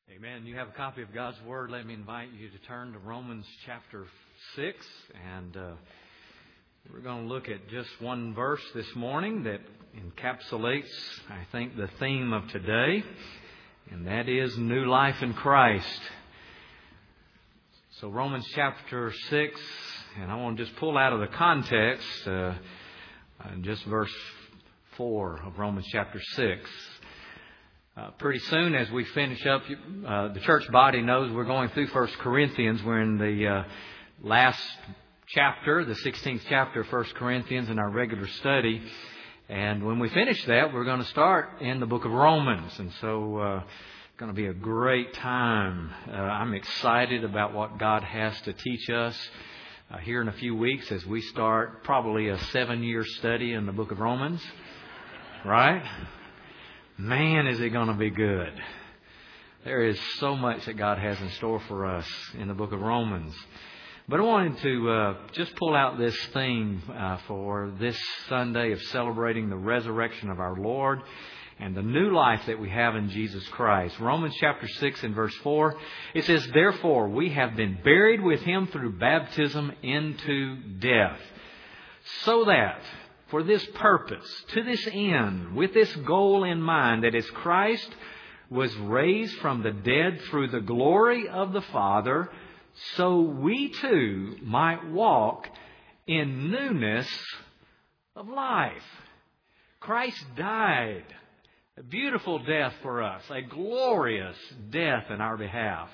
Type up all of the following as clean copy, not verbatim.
Amen. You have a copy of God's Word. Let me invite you to turn to Romans chapter 6. And we're going to look at just one verse this morning that encapsulates, I think, the theme of today. And that is new life in Christ. So Romans chapter 6, and I want to just pull out of the context just verse 4 of Romans chapter 6. Pretty soon as we finish up, the church body knows we're going through 1 Corinthians. We're in the last chapter, the 16th chapter of 1 Corinthians in our regular study. And when we finish that, we're going to start in the book of Romans. And so it's going to be a great time. I'm excited about what God has to teach us here in a few weeks as we start probably a 7-year study in the book of Romans. Right? Man, is it going to be good. There is so much that God has in store for us in the book of Romans. But I wanted to just pull out this theme for this Sunday of celebrating the resurrection of our Lord and the new life that we have in Jesus Christ. Romans chapter 6 and verse 4, it says, "Therefore we have been buried with Him through baptism into death, so that for this purpose, to this end, with this goal in mind, that as Christ was raised from the dead through the glory of the Father, so we too might walk in newness of life." Christ died a beautiful death for us, a glorious death in our behalf.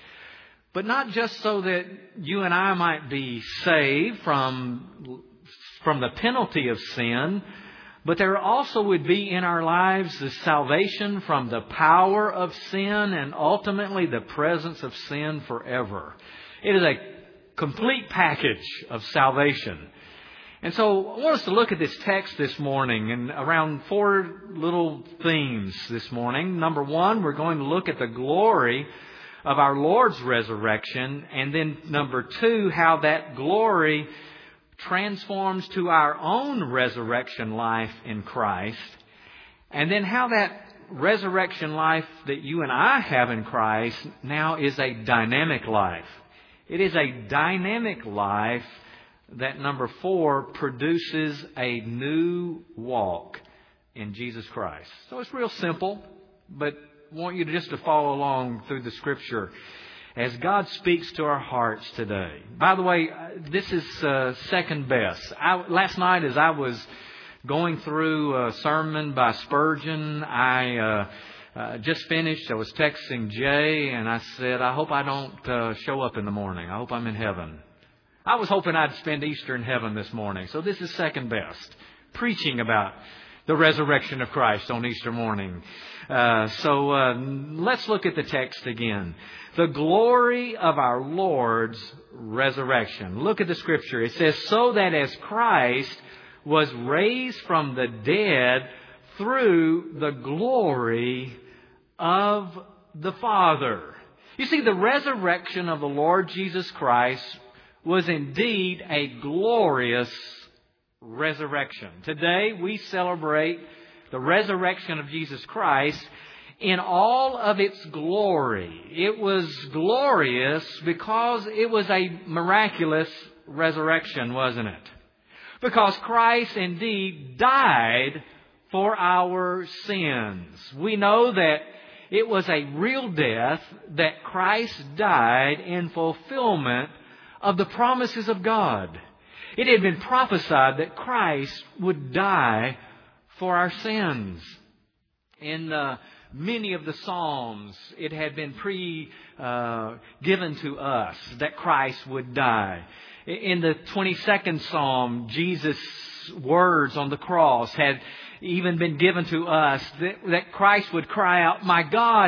But not just so that you and I might be saved from the penalty of sin, but there also would be in our lives the salvation from the power of sin and ultimately the presence of sin forever. It is a complete package of salvation. And so I want us to look at this text this morning and around 4 little themes this morning. Number 1, we're going to look at the glory of our Lord's resurrection. And then number 2, how that glory transforms to our own resurrection life in Christ. And then how that resurrection life that you and I have in Christ now is a dynamic life. It is a dynamic life that, number 4, produces a new walk in Jesus Christ. So it's real simple, but I want you to follow along through the Scripture as God speaks to our hearts today. By the way, this is second best. Last night as I was going through a sermon by Spurgeon, I just finished. I was texting Jay and I said, I hope I don't show up in the morning. I hope I'm in heaven. I was hoping I'd spend Easter in heaven this morning. So this is second best. Preaching about the resurrection of Christ on Easter morning. So let's look at the text again. The glory of our Lord's resurrection. Look at the Scripture. It says, "So that as Christ was raised from the dead through the glory of the Father." You see, the resurrection of the Lord Jesus Christ was indeed a glorious resurrection. Today we celebrate the resurrection of Jesus Christ in all of its glory. It was glorious because it was a miraculous resurrection, wasn't it? Because Christ indeed died for our sins. We know that it was a real death, that Christ died in fulfillment of the promises of God. It had been prophesied that Christ would die for our sins. In many of the Psalms, it had been given to us that Christ would die. In the 22nd Psalm, Jesus' words on the cross had even been given to us that Christ would cry out, my God,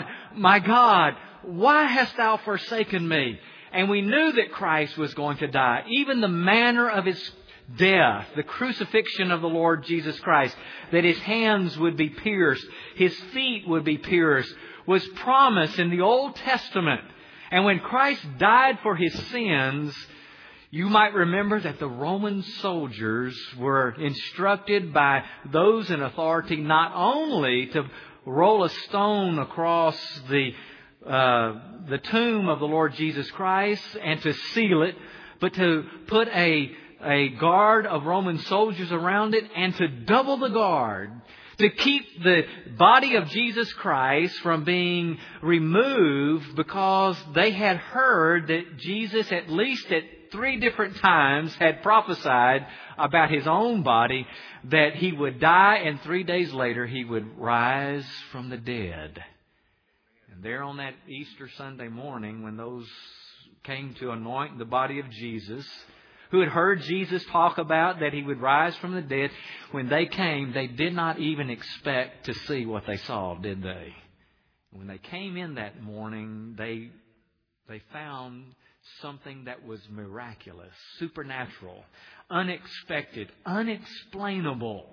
why hast thou forsaken me?" And we knew that Christ was going to die. Even the manner of His death, the crucifixion of the Lord Jesus Christ, that His hands would be pierced, His feet would be pierced, was promised in the Old Testament. And when Christ died for His sins, you might remember that the Roman soldiers were instructed by those in authority not only to roll a stone across the the tomb of the Lord Jesus Christ and to seal it, but to put a guard of Roman soldiers around it and to double the guard, to keep the body of Jesus Christ from being removed, because they had heard that Jesus, at least at 3 different times, had prophesied about His own body, that He would die and 3 days later He would rise from the dead. And there on that Easter Sunday morning, when those came to anoint the body of Jesus, who had heard Jesus talk about that He would rise from the dead, when they came, they did not even expect to see what they saw, did they? When they came in that morning, they found something that was miraculous, supernatural, unexpected, unexplainable.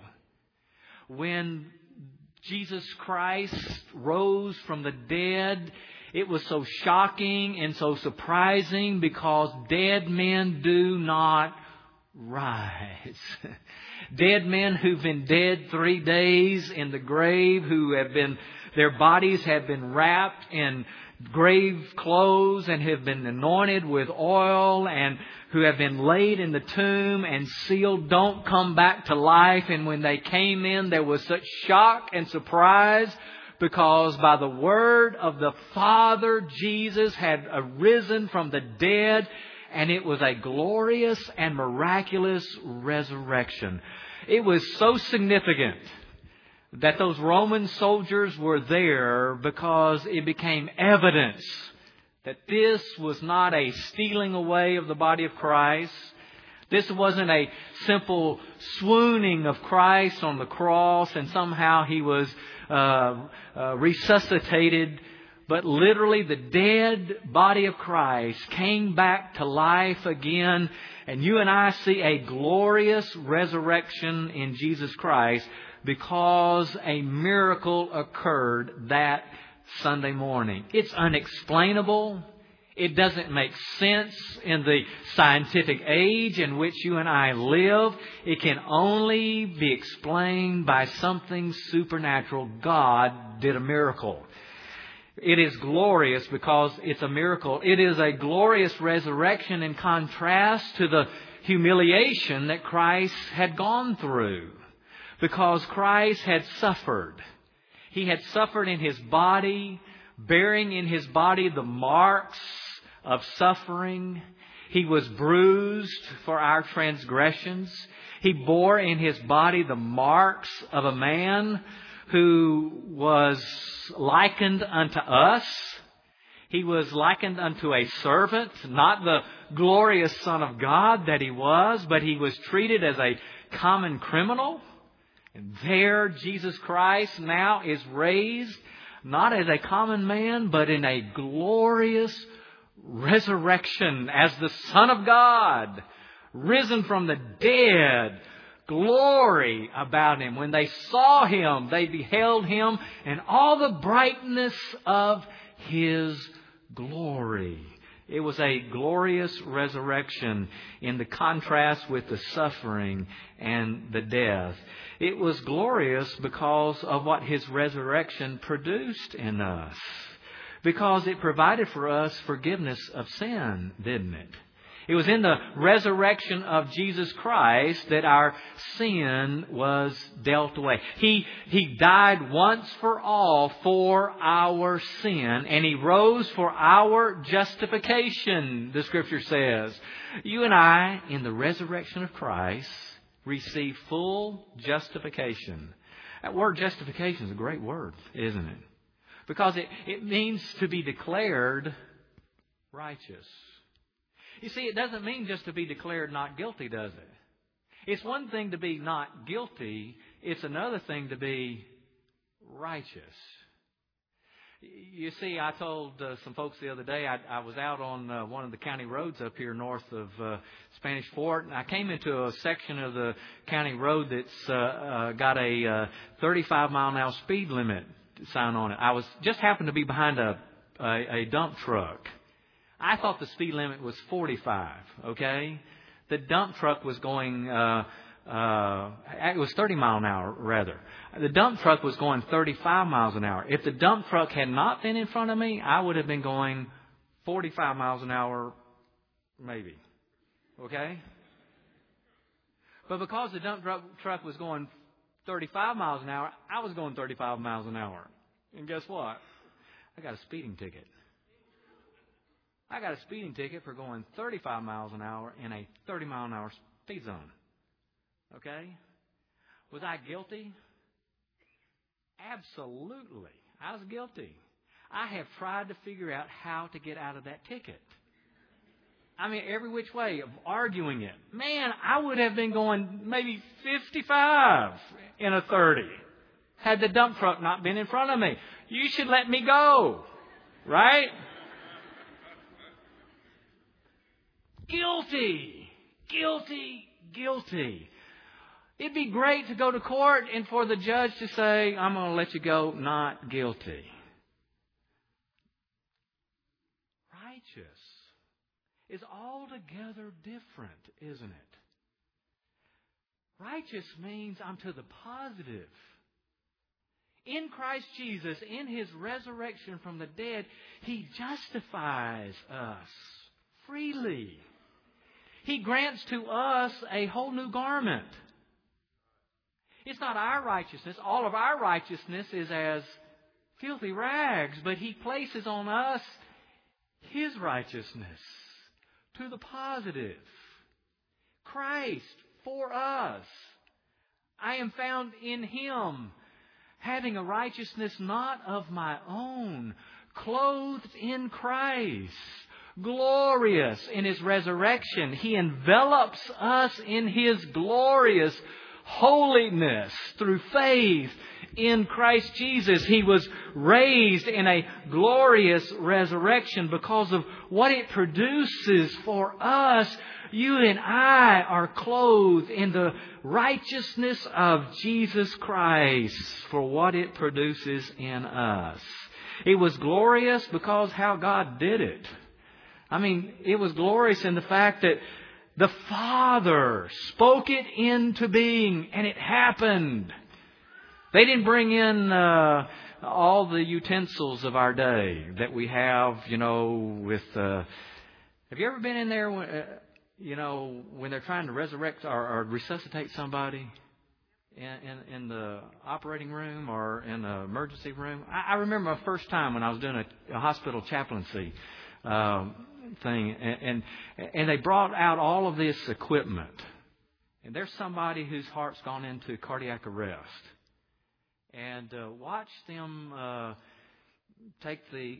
When Jesus Christ rose from the dead, it was so shocking and so surprising, because dead men do not rise. Dead men who've been dead 3 days in the grave, their bodies have been wrapped in grave clothes and have been anointed with oil, and who have been laid in the tomb and sealed, don't come back to life. And when they came in, there was such shock and surprise, because by the word of the Father, Jesus had arisen from the dead, and it was a glorious and miraculous resurrection. It was so significant that those Roman soldiers were there, because it became evidence that this was not a stealing away of the body of Christ. This wasn't a simple swooning of Christ on the cross and somehow He was resuscitated. But literally the dead body of Christ came back to life again. And you and I see a glorious resurrection in Jesus Christ, because a miracle occurred that Sunday morning. It's unexplainable. It doesn't make sense in the scientific age in which you and I live. It can only be explained by something supernatural. God did a miracle. It is glorious because it's a miracle. It is a glorious resurrection in contrast to the humiliation that Christ had gone through. Because Christ had suffered. He had suffered in His body, bearing in His body the marks of suffering. He was bruised for our transgressions. He bore in His body the marks of a man who was likened unto us. He was likened unto a servant, not the glorious Son of God that He was, but He was treated as a common criminal. And there Jesus Christ now is raised, not as a common man, but in a glorious resurrection as the Son of God, risen from the dead. Glory about Him. When they saw Him, they beheld Him and all the brightness of His glory. It was a glorious resurrection in the contrast with the suffering and the death. It was glorious because of what His resurrection produced in us. Because it provided for us forgiveness of sin, didn't it? It was in the resurrection of Jesus Christ that our sin was dealt away. He died once for all for our sin, and He rose for our justification, the Scripture says. You and I, in the resurrection of Christ, receive full justification. That word justification is a great word, isn't it? Because it means to be declared righteous. You see, it doesn't mean just to be declared not guilty, does it? It's one thing to be not guilty. It's another thing to be righteous. You see, I told some folks the other day, I was out on one of the county roads up here north of Spanish Fort, and I came into a section of the county road that's got a 35-mile-an-hour speed limit sign on it. I was just happened to be behind a dump truck. I thought the speed limit was 45, okay? The dump truck was going It was 30 mile an hour, rather. The dump truck was going 35 miles an hour. If the dump truck had not been in front of me, I would have been going 45 miles an hour, maybe. Okay? But because the dump truck was going 35 miles an hour, I was going 35 miles an hour. And guess what? I got a speeding ticket. I got a speeding ticket for going 35 miles an hour in a 30 mile an hour speed zone. Okay? Was I guilty? Absolutely. I was guilty. I have tried to figure out how to get out of that ticket. I mean, every which way of arguing it. Man, I would have been going maybe 55 in a 30 had the dump truck not been in front of me. You should let me go. Right? Guilty. Guilty. Guilty. It'd be great to go to court and for the judge to say, I'm going to let you go, not guilty. Righteous is altogether different, isn't it? Righteous means I'm to the positive. In Christ Jesus, in His resurrection from the dead, He justifies us freely. He grants to us a whole new garment. It's not our righteousness. All of our righteousness is as filthy rags, but He places on us His righteousness to the positive. Christ for us. I am found in Him, having a righteousness not of my own, clothed in Christ, glorious in His resurrection. He envelops us in His glorious holiness through faith in Christ Jesus. He was raised in a glorious resurrection because of what it produces for us. You and I are clothed in the righteousness of Jesus Christ for what it produces in us. It was glorious because how God did it. I mean, it was glorious in the fact that the Father spoke it into being, and it happened. They didn't bring in all the utensils of our day that we have, with... have you ever been in there, when they're trying to resurrect or resuscitate somebody in the operating room or in the emergency room? I remember my first time when I was doing a hospital chaplaincy thing, and they brought out all of this equipment, and there's somebody whose heart's gone into cardiac arrest, and watch them take the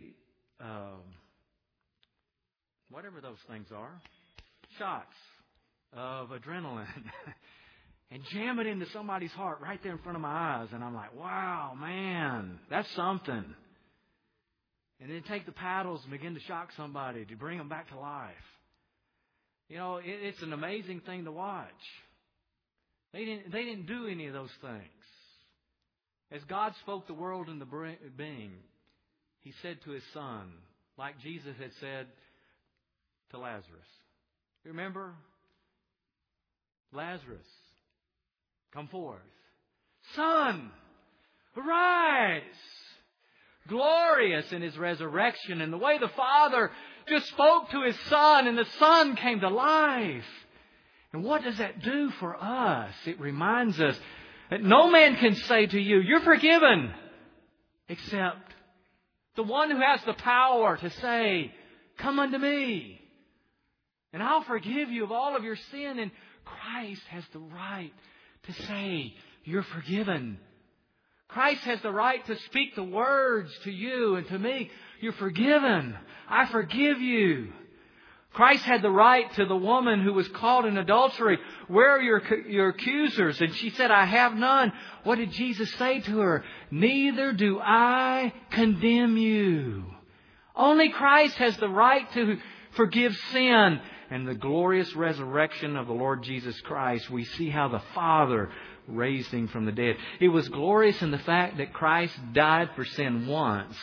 whatever those things are, shots of adrenaline, and jam it into somebody's heart right there in front of my eyes, and I'm like, wow, man, that's something. And then take the paddles and begin to shock somebody to bring them back to life. It's an amazing thing to watch. They didn't do any of those things. As God spoke the world into being, He said to His Son, like Jesus had said to Lazarus. Remember? Lazarus, come forth. Son, arise. Glorious in His resurrection, and the way the Father just spoke to His Son, and the Son came to life. And what does that do for us? It reminds us that no man can say to you, you're forgiven, except the one who has the power to say, come unto me, and I'll forgive you of all of your sin. And Christ has the right to say, you're forgiven. Christ has the right to speak the words to you and to me. You're forgiven. I forgive you. Christ had the right to the woman who was caught in adultery. Where are your accusers? And she said, I have none. What did Jesus say to her? Neither do I condemn you. Only Christ has the right to forgive sin. And the glorious resurrection of the Lord Jesus Christ, we see how the Father raised Him from the dead. It was glorious in the fact that Christ died for sin once.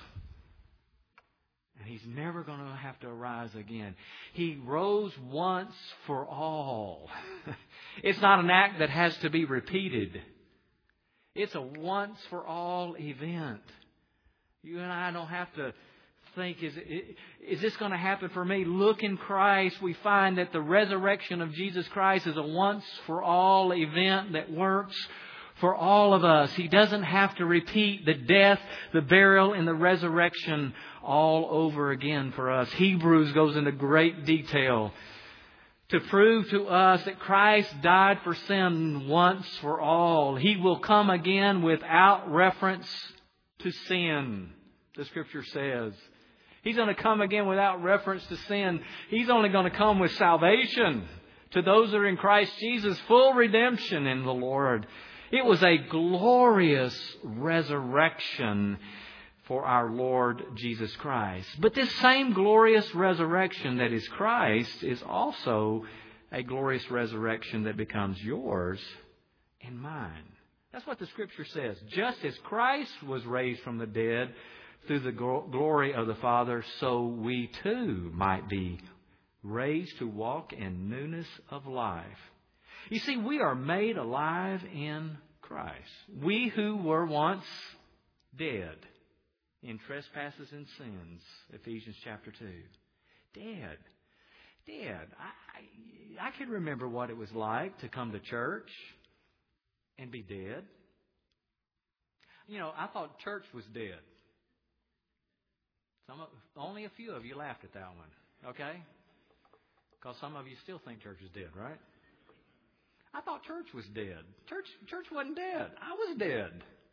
And He's never going to have to arise again. He rose once for all. It's not an act that has to be repeated. It's a once-for-all event. You and I don't have to think, is this going to happen for me? Look in Christ. We find that the resurrection of Jesus Christ is a once-for-all event that works for all of us. He doesn't have to repeat the death, the burial, and the resurrection all over again for us. Hebrews goes into great detail to prove to us that Christ died for sin once for all. He will come again without reference to sin, the Scripture says. He's going to come again without reference to sin. He's only going to come with salvation to those that are in Christ Jesus, full redemption in the Lord. It was a glorious resurrection for our Lord Jesus Christ. But this same glorious resurrection that is Christ is also a glorious resurrection that becomes yours and mine. That's what the Scripture says. Just as Christ was raised from the dead through the glory of the Father, so we too might be raised to walk in newness of life. You see, we are made alive in Christ. We who were once dead in trespasses and sins, Ephesians chapter 2. Dead. I can remember what it was like to come to church and be dead. You know, I thought church was dead. Only a few of you laughed at that one, okay? Because some of you still think church is dead, right? I thought church was dead. Church wasn't dead. I was dead.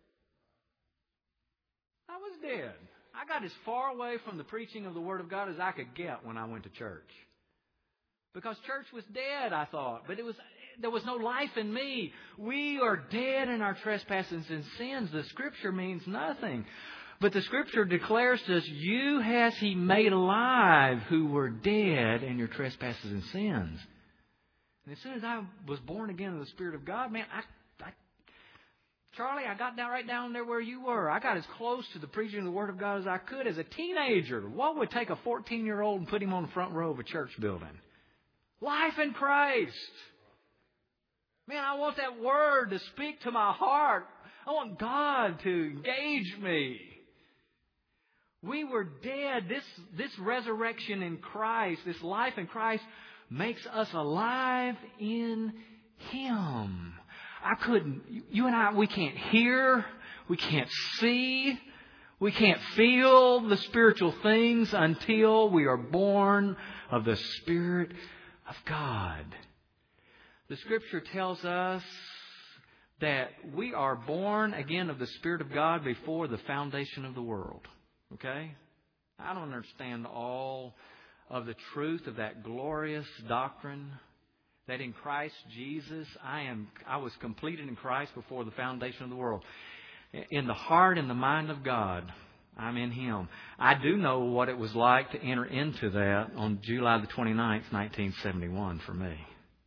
I got as far away from the preaching of the Word of God as I could get when I went to church. Because church was dead, I thought. But there was no life in me. We are dead in our trespasses and sins. The Scripture means nothing. But the Scripture declares to us, you has He made alive who were dead in your trespasses and sins. And as soon as I was born again in the Spirit of God, man, Charlie, I got right down there where you were. I got as close to the preaching of the Word of God as I could as a teenager. What would take a 14-year-old and put him on the front row of a church building? Life in Christ. Man, I want that Word to speak to my heart. I want God to engage me. We were dead. This resurrection in Christ, this life in Christ, makes us alive in Him. You and I, we can't hear, we can't see, we can't feel the spiritual things until we are born of the Spirit of God. The Scripture tells us that we are born again of the Spirit of God before the foundation of the world. Okay? I don't understand all of the truth of that glorious doctrine that in Christ Jesus I was completed in Christ before the foundation of the world. In the heart and the mind of God, I'm in Him. I do know what it was like to enter into that on July the 29th, 1971 for me.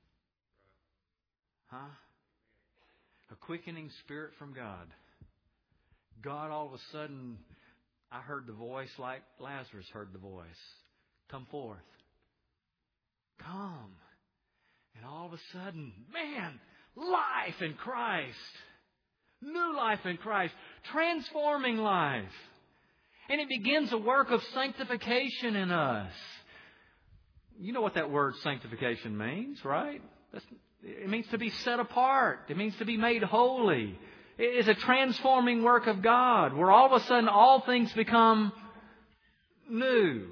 A quickening spirit from God. God, all of a sudden, I heard the voice like Lazarus heard the voice. Come forth. Come. And all of a sudden, man, life in Christ. New life in Christ. Transforming life. And it begins a work of sanctification in us. You know what that word sanctification means, right? It means to be set apart. It means to be made holy. It is a transforming work of God, where all of a sudden all things become new.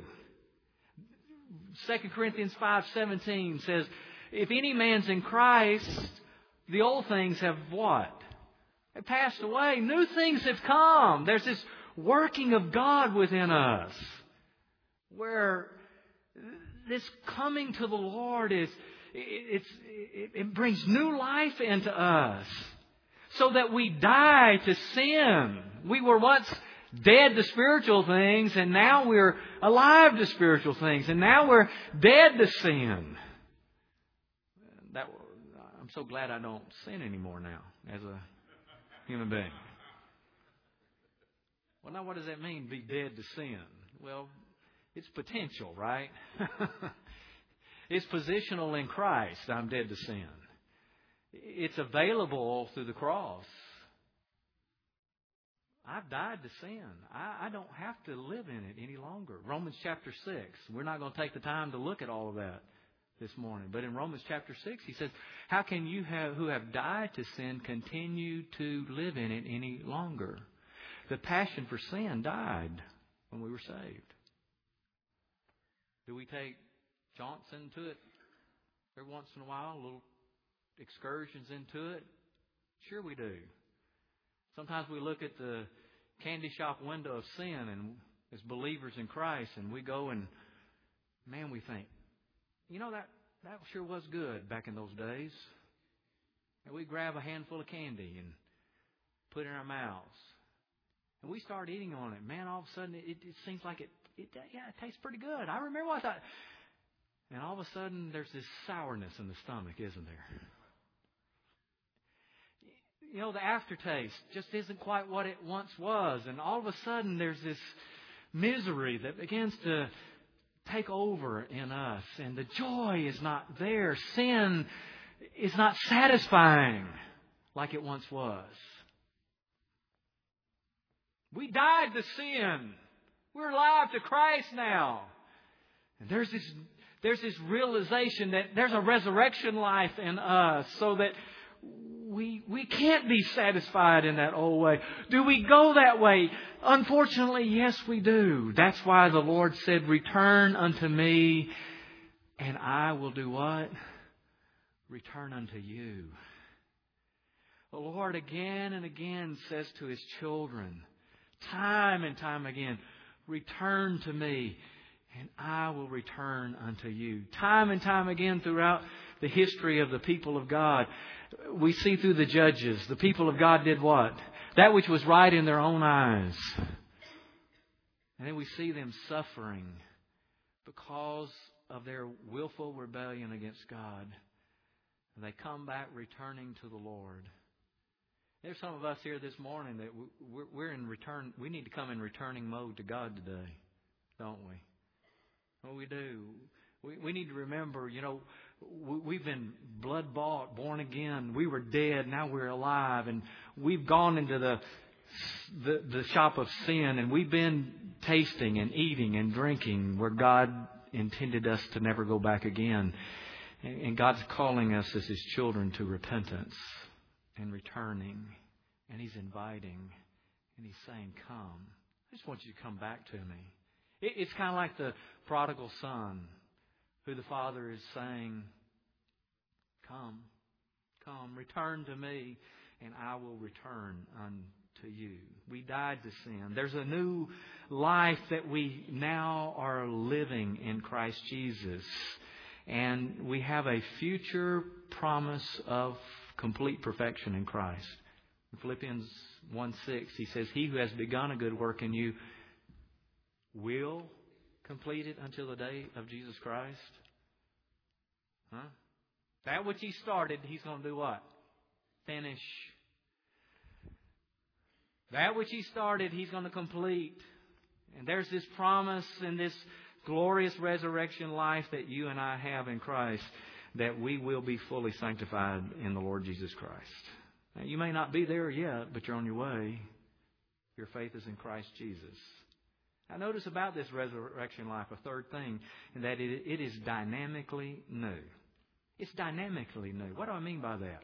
2 Corinthians 5:17 says, if any man's in Christ, the old things have what? They passed away. New things have come. There's this working of God within us, where this coming to the Lord it brings new life into us, so that we die to sin. We were once dead to spiritual things, and now we're alive to spiritual things, and now we're dead to sin. I'm so glad I don't sin anymore now as a human being. Well, now what does that mean, be dead to sin? Well, it's potential, right? It's positional in Christ. I'm dead to sin. It's available through the cross. I've died to sin. I don't have to live in it any longer. Romans chapter 6. We're not going to take the time to look at all of that this morning. But in Romans chapter 6, he says, how can you who have died to sin continue to live in it any longer? The passion for sin died when we were saved. Do we take jaunts into it every once in a while, little excursions into it? Sure we do. Sometimes we look at the candy shop window of sin and as believers in Christ, and we go and, man, we think, you know, that sure was good back in those days. And we grab a handful of candy and put it in our mouths. And we start eating on it. Man, all of a sudden it seems like it tastes pretty good. I remember what I thought. And all of a sudden there's this sourness in the stomach, isn't there? You know, the aftertaste just isn't quite what it once was. And all of a sudden there's this misery that begins to take over in us. And the joy is not there. Sin is not satisfying like it once was. We died to sin. We're alive to Christ now. And there's this realization that there's a resurrection life in us, so that we can't be satisfied in that old way. Do we go that way? Unfortunately, yes, we do. That's why the Lord said, return unto me, and I will do what? Return unto you. The Lord again and again says to His children, time and time again, return to me, and I will return unto you. Time and time again throughout the history of the people of God, we see through the judges, the people of God did what? That which was right in their own eyes. And then we see them suffering because of their willful rebellion against God. And they come back returning to the Lord. There's some of us here this morning that we're in return. We need to come in returning mode to God today, don't we? Well, we do. We need to remember, you know, we've been blood bought, born again. We were dead, now we're alive, and we've gone into the shop of sin, and we've been tasting and eating and drinking where God intended us to never go back again. And God's calling us as His children to repentance and returning, and He's inviting, and He's saying, come. I just want you to come back to me. It's kind of like the prodigal son, who the Father is saying, come, return to me, and I will return unto you. We died to sin. There's a new life that we now are living in Christ Jesus. And we have a future promise of complete perfection in Christ. In Philippians 1:6, he says, He who has begun a good work in you will complete it until the day of Jesus Christ. That which He started, He's going to do what? Finish. That which He started, He's going to complete. And there's this promise in this glorious resurrection life that you and I have in Christ, that we will be fully sanctified in the Lord Jesus Christ. Now, you may not be there yet, but you're on your way. Your faith is in Christ Jesus. Now, notice about this resurrection life a third thing, and that it is dynamically new. It's dynamically new. What do I mean by that?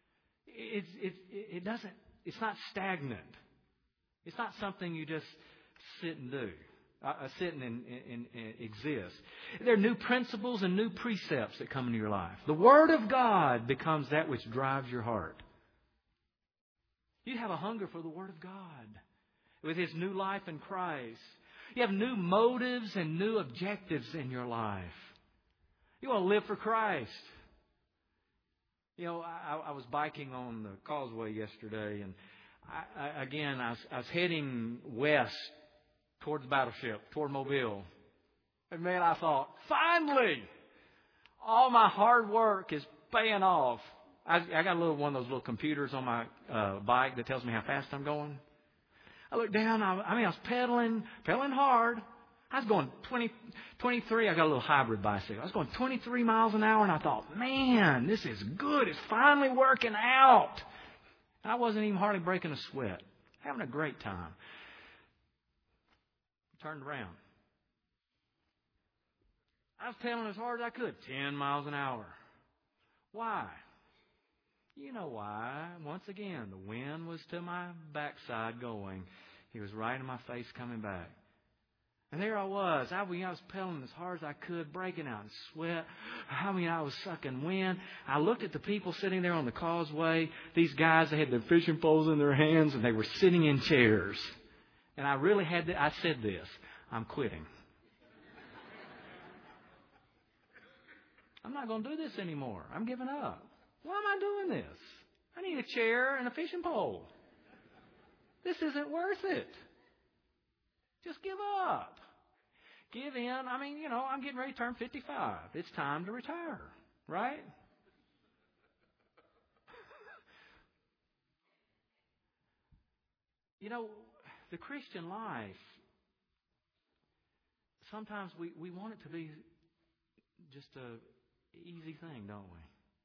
It's not stagnant. It's not something you just sit and do. Sit and exist. There are new principles and new precepts that come into your life. The Word of God becomes that which drives your heart. You have a hunger for the Word of God with His new life in Christ. You have new motives and new objectives in your life. You want to live for Christ. You know, I was biking on the causeway yesterday, and I was heading west toward the battleship, toward Mobile. And man, I thought, finally, all my hard work is paying off. I got one of those little computers on my bike that tells me how fast I'm going. I looked down. I was pedaling hard. I was going 23. I got a little hybrid bicycle. I was going 23 miles an hour, and I thought, man, this is good. It's finally working out. I wasn't even hardly breaking a sweat. Having a great time. Turned around. I was pedaling as hard as I could, 10 miles an hour. Why? You know why. Once again, the wind was to my backside going. He was right in my face coming back. And there I was. I was pedaling as hard as I could, breaking out in sweat. I was sucking wind. I looked at the people sitting there on the causeway. These guys, they had their fishing poles in their hands, and they were sitting in chairs. And I really I said this, I'm quitting. I'm not going to do this anymore. I'm giving up. Why am I doing this? I need a chair and a fishing pole. This isn't worth it. Just give up. Give in. I'm getting ready to turn 55. It's time to retire, right? The Christian life, sometimes we want it to be just a easy thing, don't we?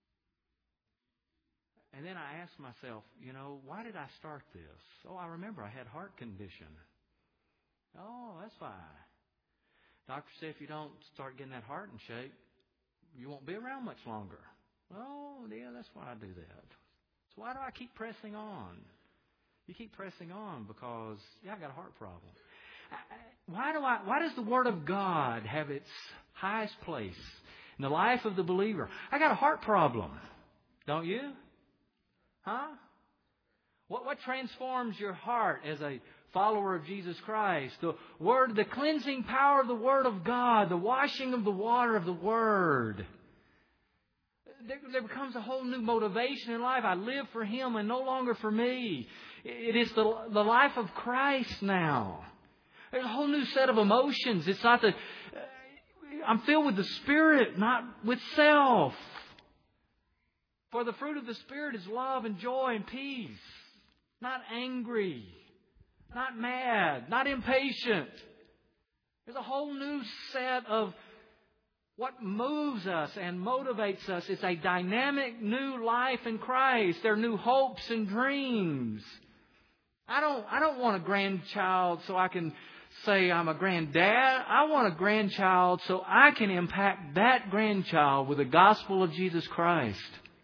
And then I asked myself, why did I start this? Oh, I remember I had heart condition. Oh, that's why. Doctor said if you don't start getting that heart in shape, you won't be around much longer. Oh, yeah, that's why I do that. So why do I keep pressing on? You keep pressing on because, I got a heart problem. Why does the Word of God have its highest place in the life of the believer? I got a heart problem. Don't you? Huh? What transforms your heart as a follower of Jesus Christ? The Word, the cleansing power of the Word of God, the washing of the water of the Word. There becomes a whole new motivation in life. I live for Him and no longer for me. It is the life of Christ now. There's a whole new set of emotions. It's not I'm filled with the Spirit, not with self. For the fruit of the Spirit is love and joy and peace. Not angry. Not mad. Not impatient. There's a whole new set of what moves us and motivates us. It's a dynamic new life in Christ. There are new hopes and dreams. I don't want a grandchild so I can say I'm a granddad. I want a grandchild so I can impact that grandchild with the gospel of Jesus Christ.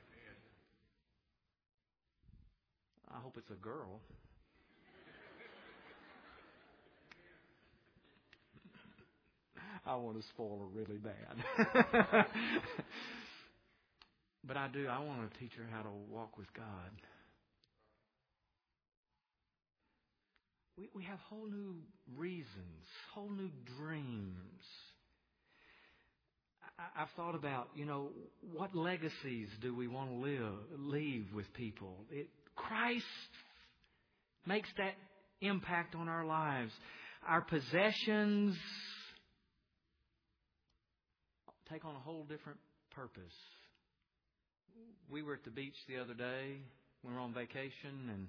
I hope it's a girl. I want to spoil her really bad. But I do. I want to teach her how to walk with God. We have whole new reasons, whole new dreams. I've thought about, what legacies do we want to leave with people? Christ makes that impact on our lives. Our possessions take on a whole different purpose. We were at the beach the other day. We were on vacation, and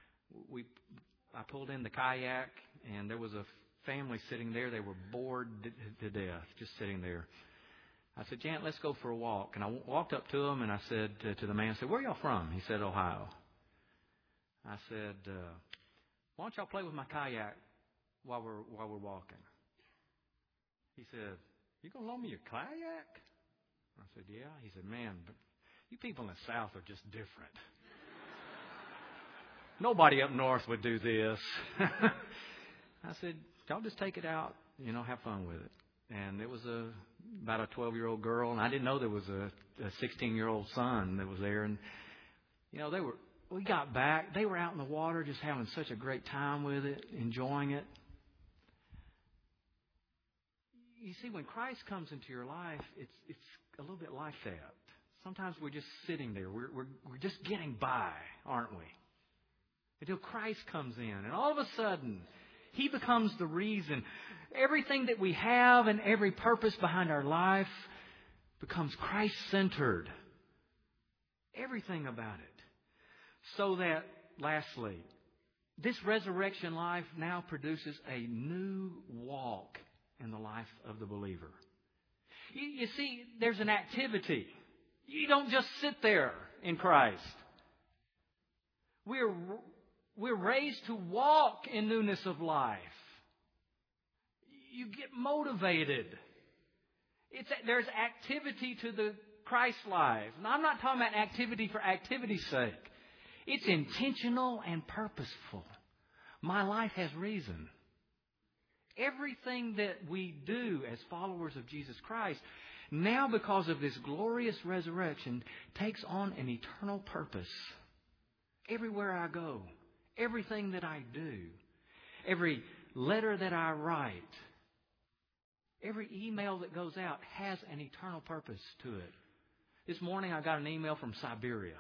I pulled in the kayak, and there was a family sitting there. They were bored to death, just sitting there. I said, Janet, let's go for a walk. And I walked up to him, and I said to the man, I said, where are y'all from? He said, Ohio. I said, why don't y'all play with my kayak while we're walking? He said, you going to loan me your kayak? I said, yeah. He said, man, but you people in the South are just different. Nobody up north would do this. I said, y'all just take it out, have fun with it. And it was about a 12-year-old girl, and I didn't know there was a 16-year-old son that was there. And, we got back. They were out in the water just having such a great time with it, enjoying it. You see, when Christ comes into your life, it's a little bit like that. Sometimes we're just sitting there. We're just getting by, aren't we? Until Christ comes in, and all of a sudden, He becomes the reason. Everything that we have and every purpose behind our life becomes Christ-centered. Everything about it. So that, lastly, this resurrection life now produces a new walk in the life of the believer. You see, there's an activity. You don't just sit there in Christ. We're raised to walk in newness of life. You get motivated. There's activity to the Christ life. Now, I'm not talking about activity for activity's sake. It's intentional and purposeful. My life has reason. Everything that we do as followers of Jesus Christ, now because of this glorious resurrection, takes on an eternal purpose. Everywhere I go, everything that I do, every letter that I write, every email that goes out has an eternal purpose to it. This morning I got an email from Siberia.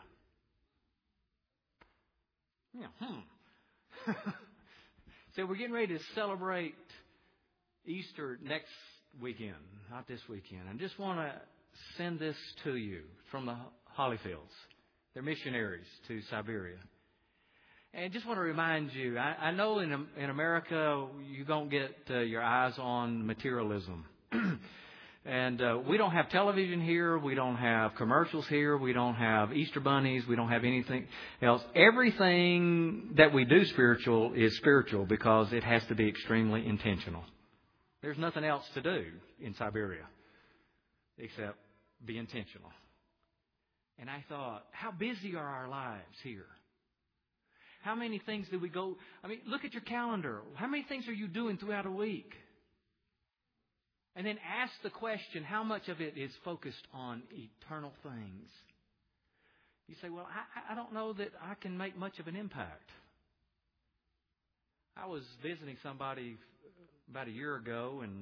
So we're getting ready to celebrate Easter next weekend, not this weekend. I just want to send this to you from the Holyfields. They're missionaries to Siberia. And just want to remind you, I know in America you don't get your eyes on materialism. And we don't have television here. We don't have commercials here. We don't have Easter bunnies. We don't have anything else. Everything that we do spiritual is spiritual because it has to be extremely intentional. There's nothing else to do in Siberia except be intentional. And I thought, how busy are our lives here? How many things do we go? I mean, look at your calendar. How many things are you doing throughout a week? And then ask the question, how much of it is focused on eternal things? You say, well, I don't know that I can make much of an impact. I was visiting somebody about a year ago, and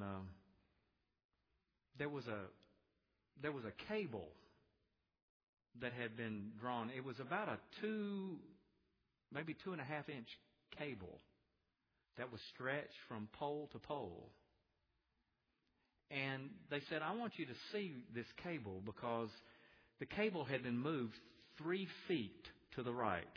there was a cable that had been drawn. It was about a maybe 2.5 inch cable that was stretched from pole to pole. And they said, I want you to see this cable because the cable had been moved 3 feet to the right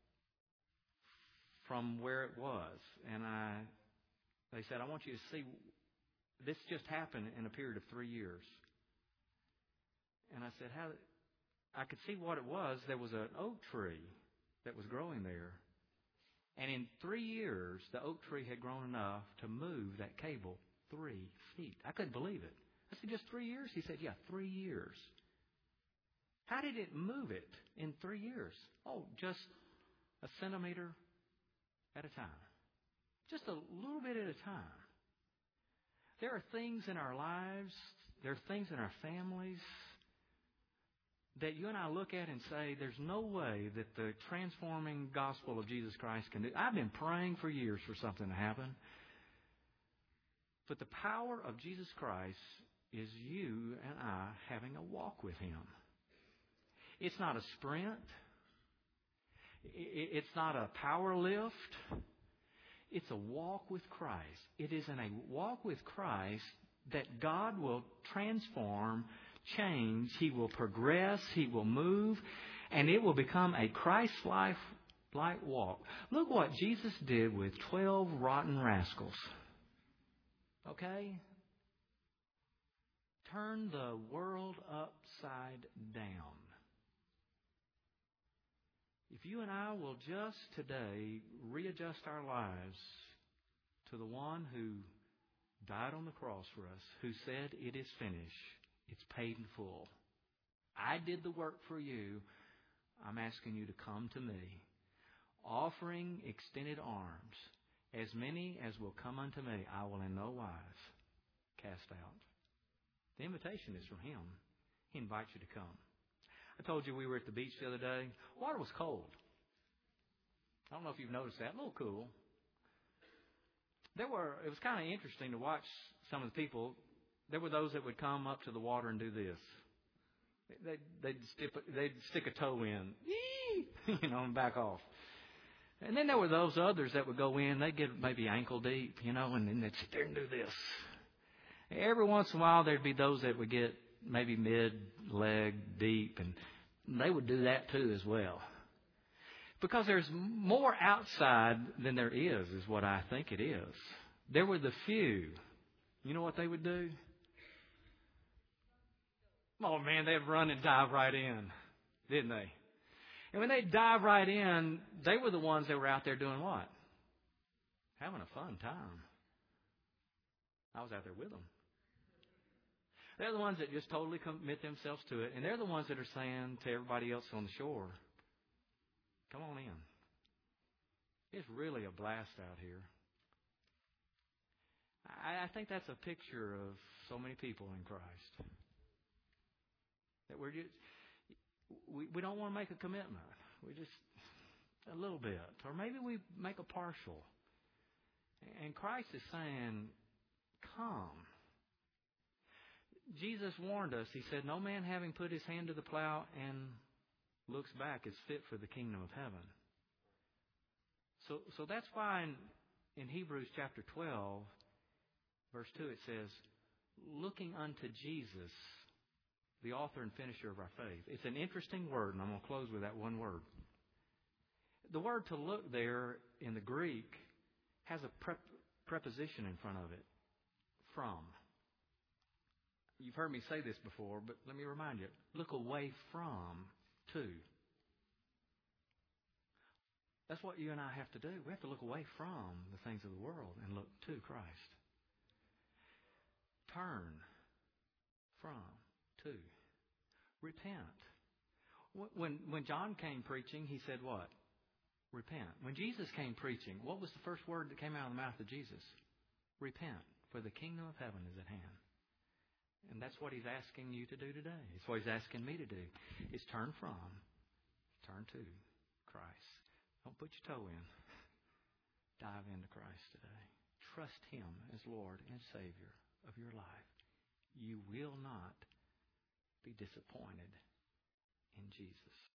from where it was. And they said, I want you to see, this just happened in a period of 3 years. And I said, I could see what it was. There was an oak tree that was growing there. And in 3 years, the oak tree had grown enough to move that cable 3 feet. I couldn't believe it. I said, just 3 years? He said, yeah, 3 years. How did it move it in 3 years? Oh, just a centimeter at a time. Just a little bit at a time. There are things in our lives, there are things in our families that you and I look at and say, there's no way that the transforming gospel of Jesus Christ can do. I've been praying for years for something to happen. But the power of Jesus Christ is you and I having a walk with Him. It's not a sprint. It's not a power lift. It's a walk with Christ. It is in a walk with Christ that God will transform, change. He will progress. He will move. And it will become a Christ-like walk. Look what Jesus did with 12 rotten rascals. Okay? Turn the world upside down. If you and I will just today readjust our lives to the one who died on the cross for us, who said, it is finished, it's paid in full. I did the work for you. I'm asking you to come to me, offering extended arms. As many as will come unto me, I will in no wise cast out. The invitation is from Him. He invites you to come. I told you we were at the beach the other day. Water was cold. I don't know if you've noticed that. A little cool. It was kind of interesting to watch some of the people. There were those that would come up to the water and do this. They'd stick a toe in, and back off. And then there were those others that would go in. They'd get maybe ankle deep, and then they'd sit there and do this. Every once in a while, there'd be those that would get maybe mid-leg deep, and they would do that too as well. Because there's more outside than there is what I think it is. There were the few You know what they would do? Oh man, they'd run and dive right in, didn't they? And when they dive right in, they were the ones that were out there doing what? Having a fun time. I was out there with them. They're the ones that just totally commit themselves to it. And they're the ones that are saying to everybody else on the shore, come on in. It's really a blast out here. I think that's a picture of so many people in Christ. That we don't want to make a commitment. We just a little bit. Or maybe we make a partial. And Christ is saying, come. Jesus warned us. He said, no man having put his hand to the plow and looks back is fit for the kingdom of heaven. So that's why in Hebrews chapter 12, verse 2, it says, looking unto Jesus, the author and finisher of our faith. It's an interesting word, and I'm going to close with that one word. The word to look there in the Greek has a preposition in front of it, from. You've heard me say this before, but let me remind you. Look away from, to. That's what you and I have to do. We have to look away from the things of the world and look to Christ. Turn from, to. Repent. When John came preaching, he said what? Repent. When Jesus came preaching, what was the first word that came out of the mouth of Jesus? Repent, for the kingdom of heaven is at hand. And that's what He's asking you to do today. It's what He's asking me to do. Is turn to Christ. Don't put your toe in. Dive into Christ today. Trust Him as Lord and Savior of your life. You will not be disappointed in Jesus.